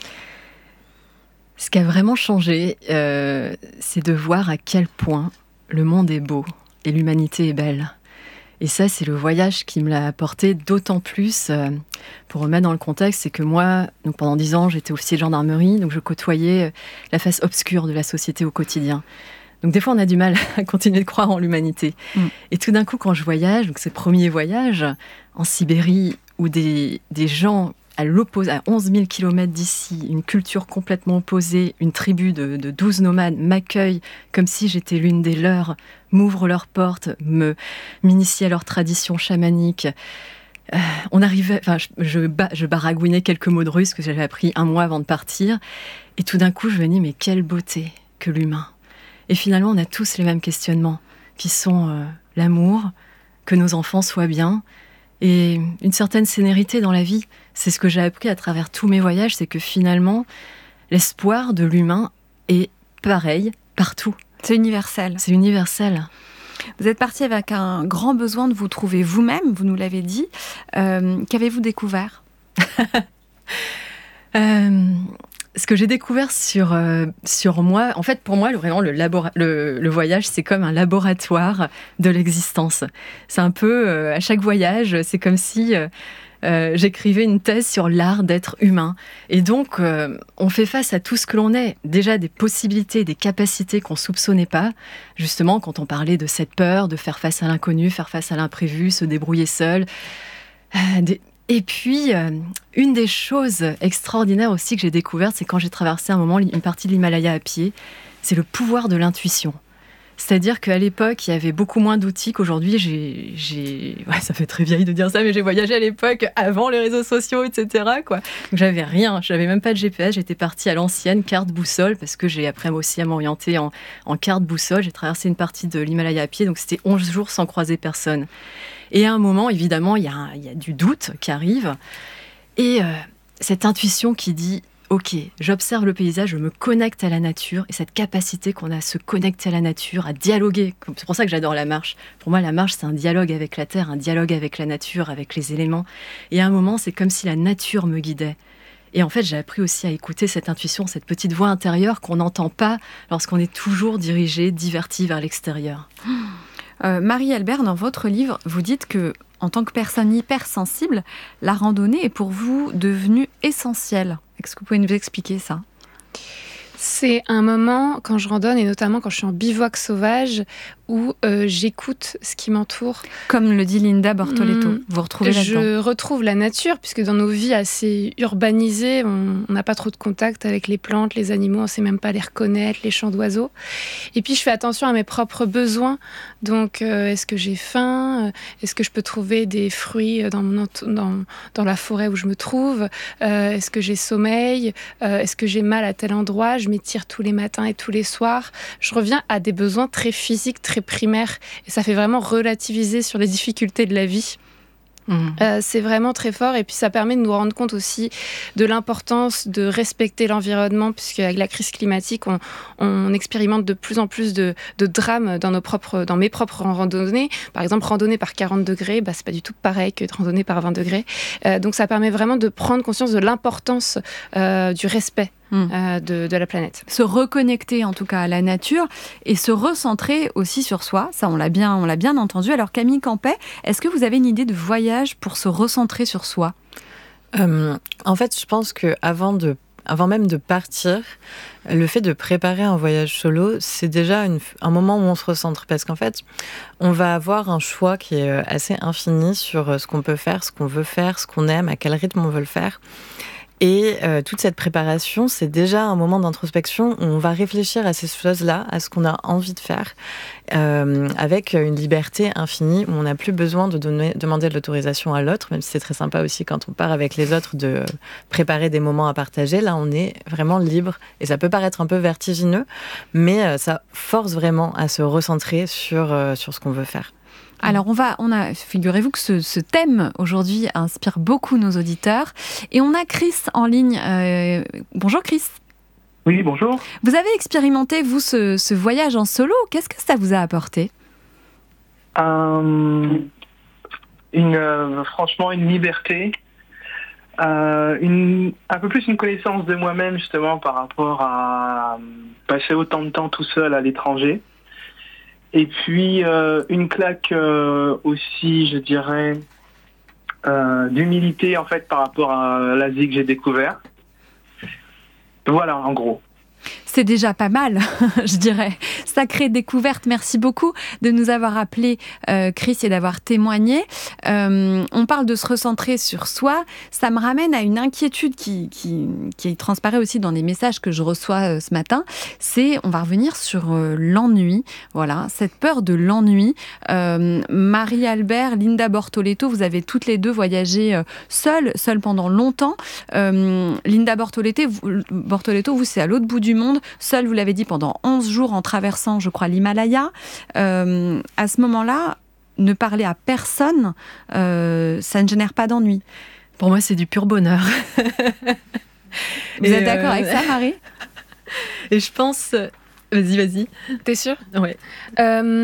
Ce qui a vraiment changé, euh, c'est de voir à quel point le monde est beau et l'humanité est belle. Et ça, c'est le voyage qui me l'a apporté d'autant plus. Euh, pour remettre dans le contexte, c'est que moi, donc pendant dix ans, j'étais officier de gendarmerie, donc je côtoyais la face obscure de la société au quotidien. Donc des fois, on a du mal à continuer de croire en l'humanité. Mm. Et tout d'un coup, quand je voyage, donc ce premier voyage en Sibérie, où des, des gens à l'opposé, à onze mille kilomètres d'ici, une culture complètement opposée, une tribu de, de douze nomades m'accueille comme si j'étais l'une des leurs, m'ouvre leurs portes, me, m'initie à leurs traditions chamaniques. Euh, on arrivait, enfin, je, je, je baragouinais quelques mots de russe que j'avais appris un mois avant de partir. Et tout d'un coup, je me dis, mais quelle beauté que l'humain. Et finalement, on a tous les mêmes questionnements, qui sont euh, l'amour, que nos enfants soient bien, et une certaine sénérité dans la vie. C'est ce que j'ai appris à travers tous mes voyages, c'est que finalement, l'espoir de l'humain est pareil partout. C'est universel. C'est universel. Vous êtes parti avec un grand besoin de vous trouver vous-même, vous nous l'avez dit. Euh, qu'avez-vous découvert ? euh, ce que j'ai découvert sur, euh, sur moi, en fait, pour moi, vraiment, le, labora- le, le voyage, c'est comme un laboratoire de l'existence. C'est un peu, euh, à chaque voyage, c'est comme si euh, euh, j'écrivais une thèse sur l'art d'être humain. Et donc, euh, on fait face à tout ce que l'on est. Déjà, des possibilités, des capacités qu'on ne soupçonnait pas. Justement, quand on parlait de cette peur, de faire face à l'inconnu, faire face à l'imprévu, se débrouiller seul. Euh, des... Et puis, euh, une des choses extraordinaires aussi que j'ai découvertes, c'est quand j'ai traversé un moment une partie de l'Himalaya à pied, c'est le pouvoir de l'intuition. C'est-à-dire qu'à l'époque, il y avait beaucoup moins d'outils qu'aujourd'hui. J'ai, j'ai... Ouais, ça fait très vieille de dire ça, mais j'ai voyagé à l'époque avant les réseaux sociaux, et cetera, quoi. Donc, j'avais rien, j'avais même pas de G P S. J'étais partie à l'ancienne carte boussole parce que j'ai appris aussi à m'orienter en, en carte boussole. J'ai traversé une partie de l'Himalaya à pied, donc c'était onze jours sans croiser personne. Et à un moment, évidemment, il y a, un, il y a du doute qui arrive. Et euh, cette intuition qui dit « Ok, j'observe le paysage, je me connecte à la nature. » Et cette capacité qu'on a à se connecter à la nature, à dialoguer. C'est pour ça que j'adore la marche. Pour moi, la marche, c'est un dialogue avec la terre, un dialogue avec la nature, avec les éléments. Et à un moment, c'est comme si la nature me guidait. Et en fait, j'ai appris aussi à écouter cette intuition, cette petite voix intérieure qu'on n'entend pas lorsqu'on est toujours dirigé, diverti vers l'extérieur. Euh, Marie-Albert, dans votre livre, vous dites que, en tant que personne hypersensible, la randonnée est pour vous devenue essentielle. Est-ce que vous pouvez nous expliquer ça ? C'est un moment, quand je randonne, et notamment quand je suis en bivouac sauvage, où euh, j'écoute ce qui m'entoure. Comme le dit Linda Bortoletto, mmh. vous retrouvez je là-dedans. Je retrouve la nature, puisque dans nos vies assez urbanisées, on n'a pas trop de contact avec les plantes, les animaux, on ne sait même pas les reconnaître, les chants d'oiseaux. Et puis je fais attention à mes propres besoins. Donc, euh, est-ce que j'ai faim ? Est-ce que je peux trouver des fruits dans, mon ent- dans, dans la forêt où je me trouve ? euh, Est-ce que j'ai sommeil ? euh, Est-ce que j'ai mal à tel endroit ? Je m'étire tous les matins et tous les soirs. Je reviens à des besoins très physiques, très primaires. Et ça fait vraiment relativiser sur les difficultés de la vie. Mmh. Euh, c'est vraiment très fort et puis ça permet de nous rendre compte aussi de l'importance de respecter l'environnement, puisque avec la crise climatique on, on expérimente de plus en plus de, de drames dans, nos propres, dans mes propres randonnées. Par exemple, randonner par quarante degrés, bah, c'est pas du tout pareil que de randonner par vingt degrés. Euh, donc ça permet vraiment de prendre conscience de l'importance euh, du respect Euh, de, de la planète. Se reconnecter en tout cas à la nature et se recentrer aussi sur soi, ça on l'a bien, on l'a bien entendu. Alors Camille Campet, est-ce que vous avez une idée de voyage pour se recentrer sur soi ? euh, En fait, je pense qu'avant de Avant même de partir, le fait de préparer un voyage solo, c'est déjà une, un moment où on se recentre. Parce qu'en fait, on va avoir un choix qui est assez infini sur ce qu'on peut faire, ce qu'on veut faire, ce qu'on aime, à quel rythme on veut le faire. Et euh, toute cette préparation, c'est déjà un moment d'introspection où on va réfléchir à ces choses-là, à ce qu'on a envie de faire, euh, avec une liberté infinie, où on n'a plus besoin de donner, demander de l'autorisation à l'autre, même si c'est très sympa aussi quand on part avec les autres de préparer des moments à partager. Là, on est vraiment libre et ça peut paraître un peu vertigineux, mais euh, ça force vraiment à se recentrer sur, euh, sur ce qu'on veut faire. Alors, on va, on a, figurez-vous que ce, ce thème aujourd'hui inspire beaucoup nos auditeurs. Et on a Chris en ligne. Euh, bonjour Chris. Oui, bonjour. Vous avez expérimenté, vous, ce, ce voyage en solo. Qu'est-ce que ça vous a apporté ? euh, une, euh, Franchement, une liberté. Euh, une, un peu plus une connaissance de moi-même, justement, par rapport à passer autant de temps tout seul à l'étranger. Et puis, euh, une claque euh, aussi, je dirais, euh, d'humilité, en fait, par rapport à l'Asie que j'ai découvert. Voilà, en gros. C'est déjà pas mal, je dirais. Sacrée découverte. Merci beaucoup de nous avoir appelé, euh, Chris, et d'avoir témoigné. Euh, on parle de se recentrer sur soi. Ça me ramène à une inquiétude qui, qui, qui transparaît aussi dans les messages que je reçois euh, ce matin. C'est, on va revenir sur euh, l'ennui. Voilà, cette peur de l'ennui. Euh, Marie-Albert, Linda Bortoletto, vous avez toutes les deux voyagé euh, seules, seules pendant longtemps. Euh, Linda Bortoletto, vous, Bortoletto, vous, c'est à l'autre bout du monde. Seul, vous l'avez dit, pendant onze jours en traversant, je crois, l'Himalaya. Euh, à ce moment-là, ne parler à personne, euh, ça ne génère pas d'ennui. Pour moi, c'est du pur bonheur. Vous Et êtes d'accord euh... avec ça, Marie ? Et je pense... Vas-y, vas-y. T'es sûre ? Ouais. Euh...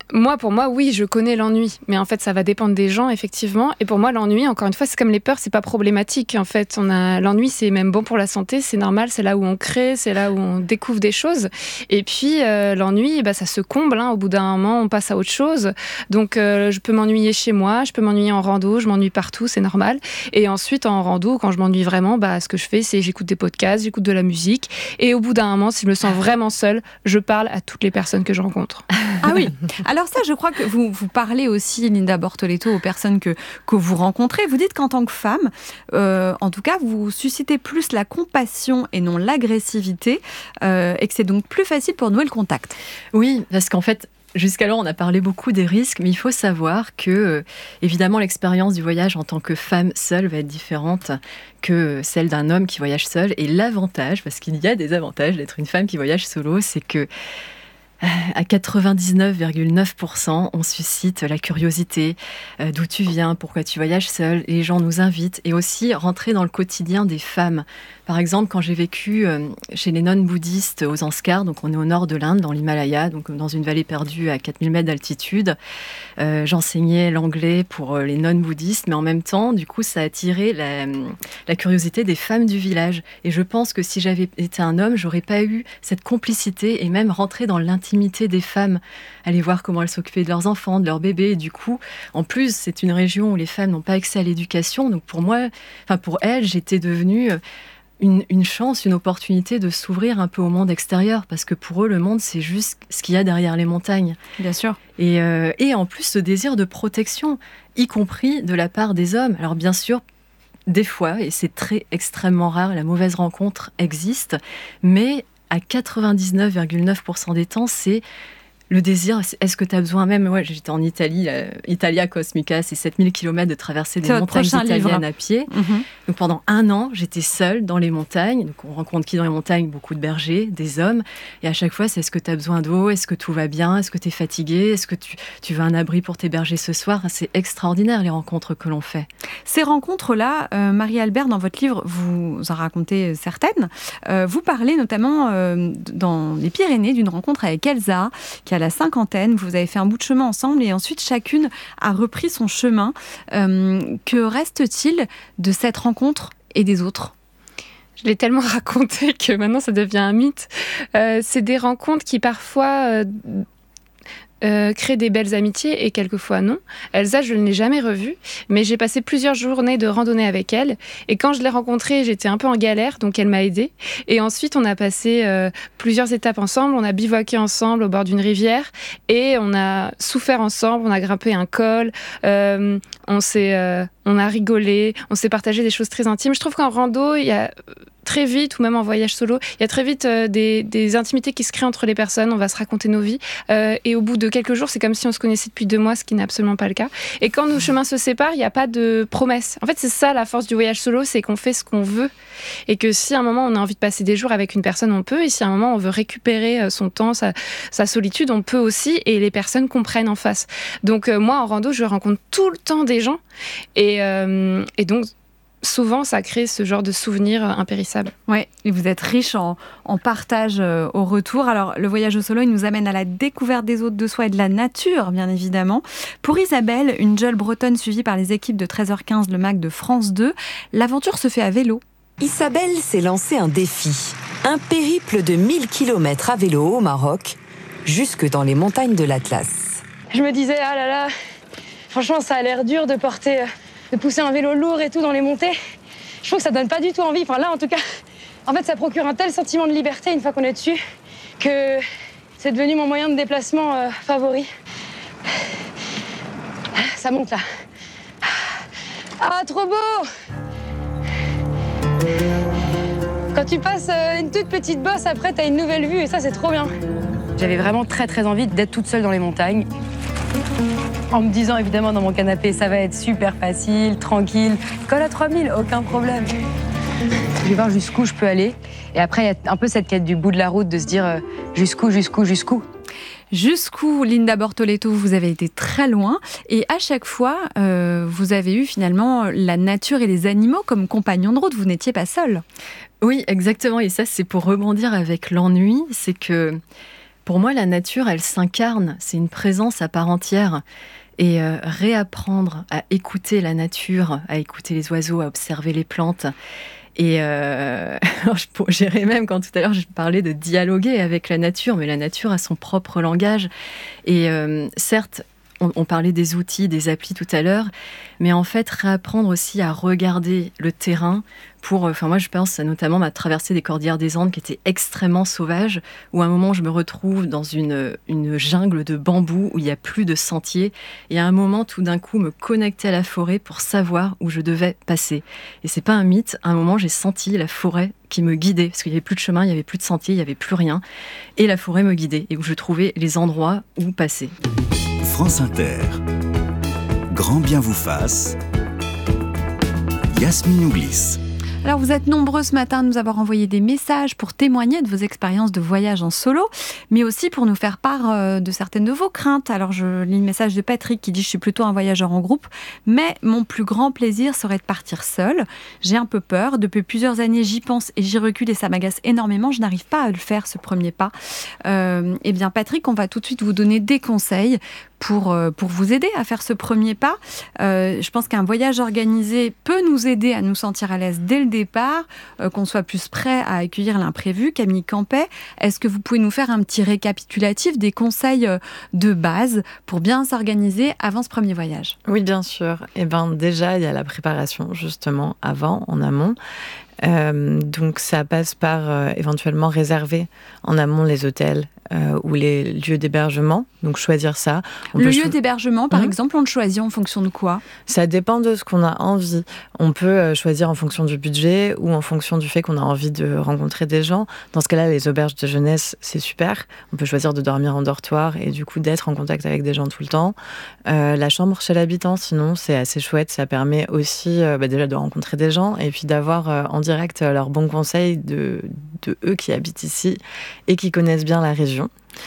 Moi, pour moi, oui, je connais l'ennui, mais en fait, ça va dépendre des gens, effectivement. Et pour moi, l'ennui, encore une fois, c'est comme les peurs, c'est pas problématique. En fait, on a l'ennui, c'est même bon pour la santé, c'est normal, c'est là où on crée, c'est là où on découvre des choses. Et puis, euh, l'ennui, bah, ça se comble. Hein. Au bout d'un moment, on passe à autre chose. Donc, euh, je peux m'ennuyer chez moi, je peux m'ennuyer en rando, je m'ennuie partout, c'est normal. Et ensuite, en rando, quand je m'ennuie vraiment, bah, ce que je fais, c'est j'écoute des podcasts, j'écoute de la musique. Et au bout d'un moment, si je me sens vraiment seule, je parle à toutes les personnes que je rencontre. Ah oui. Alors ça, je crois que vous, vous parlez aussi, Linda Bortoletto, aux personnes que, que vous rencontrez. Vous dites qu'en tant que femme, euh, en tout cas, vous suscitez plus la compassion et non l'agressivité, euh, et que c'est donc plus facile pour nouer le contact. Oui, parce qu'en fait, jusqu'alors, on a parlé beaucoup des risques, mais il faut savoir que, euh, évidemment, l'expérience du voyage en tant que femme seule va être différente que celle d'un homme qui voyage seul. Et l'avantage, parce qu'il y a des avantages d'être une femme qui voyage solo, c'est que à quatre-vingt-dix-neuf virgule neuf pour cent, on suscite la curiosité, euh, d'où tu viens, pourquoi tu voyages seul. Les gens nous invitent et aussi rentrer dans le quotidien des femmes. Par exemple, quand j'ai vécu euh, chez les nonnes bouddhistes aux Zanskar, donc on est au nord de l'Inde, dans l'Himalaya, donc dans une vallée perdue à quatre mille mètres d'altitude, euh, j'enseignais l'anglais pour euh, les nonnes bouddhistes, mais en même temps, du coup, ça a attiré la, la curiosité des femmes du village. Et je pense que si j'avais été un homme, j'aurais pas eu cette complicité et même rentrer dans l'intimité des femmes, aller voir comment elles s'occupaient de leurs enfants, de leurs bébés. Et du coup, en plus, c'est une région où les femmes n'ont pas accès à l'éducation. Donc pour moi, enfin pour elles, j'étais devenue Une, une chance, une opportunité de s'ouvrir un peu au monde extérieur, parce que pour eux, le monde, c'est juste ce qu'il y a derrière les montagnes. Bien sûr. Et, euh, et en plus, ce désir de protection, y compris de la part des hommes. Alors bien sûr, des fois, et c'est très extrêmement rare, la mauvaise rencontre existe, mais à quatre-vingt-dix-neuf virgule neuf pour cent des temps, c'est le désir. Est-ce que tu as besoin même... Ouais, j'étais en Italie, euh, Italia Cosmica, c'est sept mille kilomètres de traverser des montagnes italiennes livre. à pied. Mm-hmm. Donc pendant un an, j'étais seule dans les montagnes. Donc on rencontre qui dans les montagnes? Beaucoup de bergers, des hommes. Et à chaque fois, c'est est-ce que tu as besoin d'eau? Est-ce que tout va bien? Est-ce que tu es fatigué? Est-ce que tu, tu veux un abri pour t'héberger ce soir? C'est extraordinaire, les rencontres que l'on fait. Ces rencontres-là, euh, Marie-Albert, dans votre livre, vous en racontez certaines. Euh, vous parlez notamment euh, dans les Pyrénées d'une rencontre avec Elsa, qui a la cinquantaine. Vous avez fait un bout de chemin ensemble et ensuite chacune a repris son chemin. Euh, que reste-t-il de cette rencontre et des autres? Je l'ai tellement raconté que maintenant ça devient un mythe. Euh, c'est des rencontres qui parfois euh, euh, créent des belles amitiés et quelquefois non. Elsa, je ne l'ai jamais revue, mais j'ai passé plusieurs journées de randonnée avec elle. Et quand je l'ai rencontrée, j'étais un peu en galère, donc elle m'a aidée. Et ensuite, on a passé euh, plusieurs étapes ensemble. On a bivouaqué ensemble au bord d'une rivière et on a souffert ensemble. On a grimpé un col. Euh, on s'est, euh, on a rigolé. On s'est partagé des choses très intimes. Je trouve qu'en rando, il y a très vite, ou même en voyage solo, il y a très vite euh, des, des intimités qui se créent entre les personnes, on va se raconter nos vies, euh, et au bout de quelques jours, c'est comme si on se connaissait depuis deux mois, ce qui n'est absolument pas le cas. Et quand nos chemins se séparent, il n'y a pas de promesses. En fait, c'est ça la force du voyage solo, c'est qu'on fait ce qu'on veut, et que si à un moment on a envie de passer des jours avec une personne, on peut, et si à un moment on veut récupérer son temps, sa, sa solitude, on peut aussi, et les personnes comprennent en face. Donc euh, moi, en rando, je rencontre tout le temps des gens, et, euh, et donc souvent, ça crée ce genre de souvenirs impérissables. Oui, et vous êtes riche en, en partage euh, au retour. Alors, le voyage au solo, il nous amène à la découverte des autres, de soi et de la nature, bien évidemment. Pour Isabelle, une jeune bretonne suivie par les équipes de treize heures quinze, le Mag de France deux, l'aventure se fait à vélo. Isabelle s'est lancé un défi. Un périple de mille kilomètres à vélo au Maroc, jusque dans les montagnes de l'Atlas. Je me disais, ah là là, franchement, ça a l'air dur de porter... de pousser un vélo lourd et tout dans les montées. Je trouve que ça donne pas du tout envie. Enfin là, en tout cas, en fait, ça procure un tel sentiment de liberté une fois qu'on est dessus que c'est devenu mon moyen de déplacement euh, favori. Ça monte là. Ah, trop beau! Quand tu passes une toute petite bosse, après, t'as une nouvelle vue et ça, c'est trop bien. J'avais vraiment très très envie d'être toute seule dans les montagnes. En me disant évidemment dans mon canapé, ça va être super facile, tranquille. Col à trois mille, aucun problème. Je vais voir jusqu'où je peux aller. Et après, il y a un peu cette quête du bout de la route, de se dire euh, jusqu'où, jusqu'où, jusqu'où. Jusqu'où, Linda Bortoletto, vous avez été très loin. Et à chaque fois, euh, vous avez eu finalement la nature et les animaux comme compagnons de route. Vous n'étiez pas seule. Oui, exactement. Et ça, c'est pour rebondir avec l'ennui. C'est que... Pour moi, la nature, elle s'incarne, c'est une présence à part entière. Et euh, réapprendre à écouter la nature, à écouter les oiseaux, à observer les plantes. Et euh, alors j'irais même quand tout à l'heure je parlais de dialoguer avec la nature, mais la nature a son propre langage. Et euh, certes, on, on parlait des outils, des applis tout à l'heure, mais en fait réapprendre aussi à regarder le terrain pour, enfin moi je pense à notamment ma traversée des Cordillères des Andes qui était extrêmement sauvage, où à un moment je me retrouve dans une, une jungle de bambous où il n'y a plus de sentiers, et à un moment tout d'un coup me connecter à la forêt pour savoir où je devais passer. Et c'est pas un mythe, à un moment j'ai senti la forêt qui me guidait, parce qu'il n'y avait plus de chemin, il n'y avait plus de sentier, il n'y avait plus rien, et la forêt me guidait, et où je trouvais les endroits où passer. France Inter, grand bien vous fasse, Yasmine Ouglis. Alors vous êtes nombreux ce matin à nous avoir envoyé des messages pour témoigner de vos expériences de voyage en solo, mais aussi pour nous faire part de certaines de vos craintes. Alors je lis le message de Patrick qui dit « Je suis plutôt un voyageur en groupe, mais mon plus grand plaisir serait de partir seul. J'ai un peu peur, depuis plusieurs années j'y pense et j'y recule et ça m'agace énormément, je n'arrive pas à le faire ce premier pas. Euh, » Eh bien Patrick, on va tout de suite vous donner des conseils pour, pour vous aider à faire ce premier pas. Euh, je pense qu'un voyage organisé peut nous aider à nous sentir à l'aise dès le départ, euh, qu'on soit plus prêt à accueillir l'imprévu. Camille Campet, est-ce que vous pouvez nous faire un petit récapitulatif des conseils de base pour bien s'organiser avant ce premier voyage ? Oui, bien sûr. Eh ben, déjà, il y a la préparation, justement, avant, en amont. Euh, donc ça passe par euh, éventuellement réserver en amont les hôtels euh, ou les lieux d'hébergement, donc choisir ça. On le lieu cho- d'hébergement, par mmh. exemple, on le choisit en fonction de quoi ? Ça dépend de ce qu'on a envie. On peut euh, choisir en fonction du budget ou en fonction du fait qu'on a envie de rencontrer des gens. Dans ce cas-là, les auberges de jeunesse, c'est super. On peut choisir de dormir en dortoir et du coup d'être en contact avec des gens tout le temps. Euh, la chambre chez l'habitant, sinon, c'est assez chouette. Ça permet aussi euh, bah, déjà de rencontrer des gens et puis d'avoir euh, en direct leurs bons conseils de, de eux qui habitent ici et qui connaissent bien la région.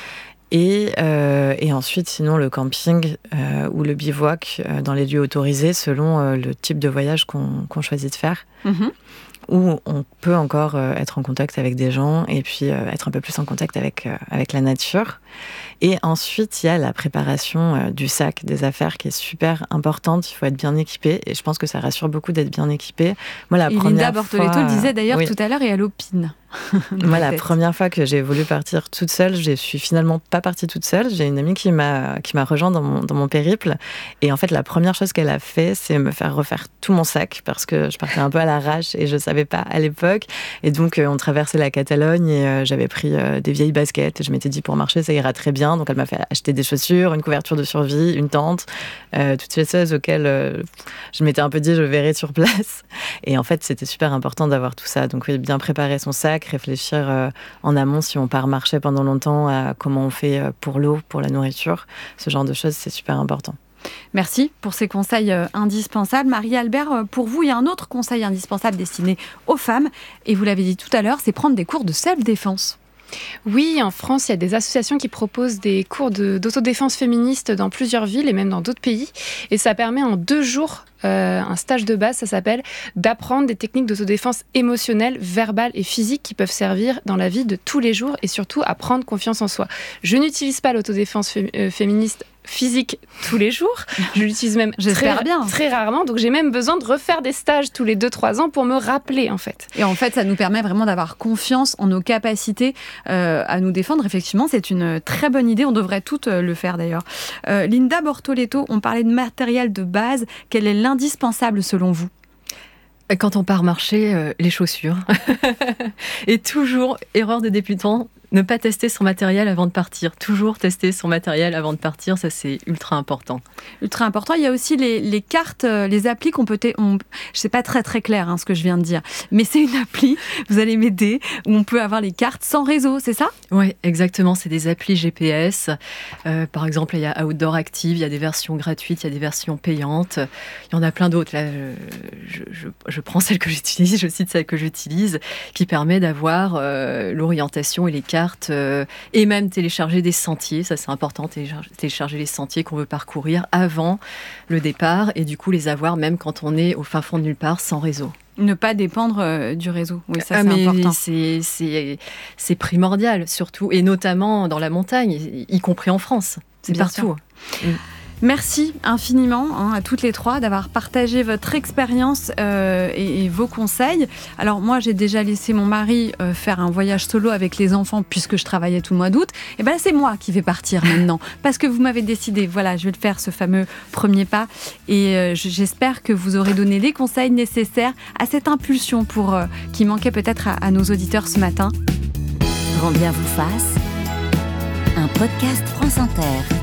Et, euh, et ensuite, sinon, le camping euh, ou le bivouac euh, dans les lieux autorisés selon euh, le type de voyage qu'on, qu'on choisit de faire. Mmh. Où on peut encore euh, être en contact avec des gens et puis euh, être un peu plus en contact avec, euh, avec la nature. Et ensuite, il y a la préparation euh, du sac, des affaires qui est super importante. Il faut être bien équipé et je pense que ça rassure beaucoup d'être bien équipé. Moi, la et première Linda Bortoletto fois, le disait d'ailleurs oui. tout à l'heure et elle opine. Moi, la première fois que j'ai voulu partir toute seule, je suis finalement pas partie toute seule. J'ai une amie qui m'a, qui m'a rejoint dans mon, dans mon périple. Et en fait, la première chose qu'elle a fait, c'est me faire refaire tout mon sac parce que je partais un peu à l'arrache et je savais pas à l'époque. Et donc, euh, on traversait la Catalogne et euh, j'avais pris euh, des vieilles baskets. Et je m'étais dit, pour marcher, ça ira très bien. Donc, elle m'a fait acheter des chaussures, une couverture de survie, une tente, euh, toutes ces choses auxquelles euh, je m'étais un peu dit, je verrai sur place. Et en fait, c'était super important d'avoir tout ça. Donc, oui, bien préparer son sac, réfléchir euh, en amont si on part marcher pendant longtemps à comment on fait pour l'eau, pour la nourriture. Ce genre de choses, c'est super important. Merci pour ces conseils euh, indispensables. Marie-Albert, euh, pour vous, il y a un autre conseil indispensable destiné aux femmes. Et vous l'avez dit tout à l'heure, c'est prendre des cours de self-défense. Oui, en France, il y a des associations qui proposent des cours de, d'autodéfense féministe dans plusieurs villes et même dans d'autres pays. Et ça permet en deux jours, euh, un stage de base, ça s'appelle, d'apprendre des techniques d'autodéfense émotionnelle, verbale et physique qui peuvent servir dans la vie de tous les jours et surtout à prendre confiance en soi. Je n'utilise pas l'autodéfense fé- euh, féministe physique tous les jours, je l'utilise même très, bien. très rarement, donc j'ai même besoin de refaire des stages tous les deux trois ans pour me rappeler en fait. Et en fait, ça nous permet vraiment d'avoir confiance en nos capacités euh, à nous défendre. Effectivement, c'est une très bonne idée, on devrait toutes le faire d'ailleurs. Euh, Linda Bortoletto, on parlait de matériel de base, quel est l'indispensable selon vous ? Quand on part marcher, euh, les chaussures. Et toujours, erreur de débutant, ne pas tester son matériel avant de partir. Toujours tester son matériel avant de partir, ça c'est ultra important. Ultra important. Il y a aussi les, les cartes, les applis qu'on peut... T- on, je sais pas très très clair hein, ce que je viens de dire, mais c'est une appli, vous allez m'aider, où on peut avoir les cartes sans réseau, c'est ça ? Oui, exactement. C'est des applis G P S. Euh, par exemple, il y a Outdoor Active, il y a des versions gratuites, il y a des versions payantes. Il y en a plein d'autres. Là, je, je, je prends celle que j'utilise, je cite celle que j'utilise, qui permet d'avoir euh, l'orientation et les cartes Euh, et même télécharger des sentiers, ça c'est important, télécharger, télécharger les sentiers qu'on veut parcourir avant le départ et du coup les avoir même quand on est au fin fond de nulle part sans réseau. Ne pas dépendre euh, du réseau. Oui, ça, ah, c'est mais important. C'est, c'est, c'est primordial, surtout, et notamment dans la montagne, y compris en France. C'est Bien partout. Sûr. Mm. Merci infiniment hein, à toutes les trois d'avoir partagé votre expérience euh, et, et vos conseils. Alors moi, j'ai déjà laissé mon mari euh, faire un voyage solo avec les enfants puisque je travaillais tout le mois d'août. Et ben c'est moi qui vais partir maintenant parce que vous m'avez décidé. Voilà, je vais le faire, ce fameux premier pas. Et euh, j'espère que vous aurez donné les conseils nécessaires à cette impulsion pour euh, qui manquait peut-être à, à nos auditeurs ce matin. Grand bien vous fasse. Un podcast France Inter.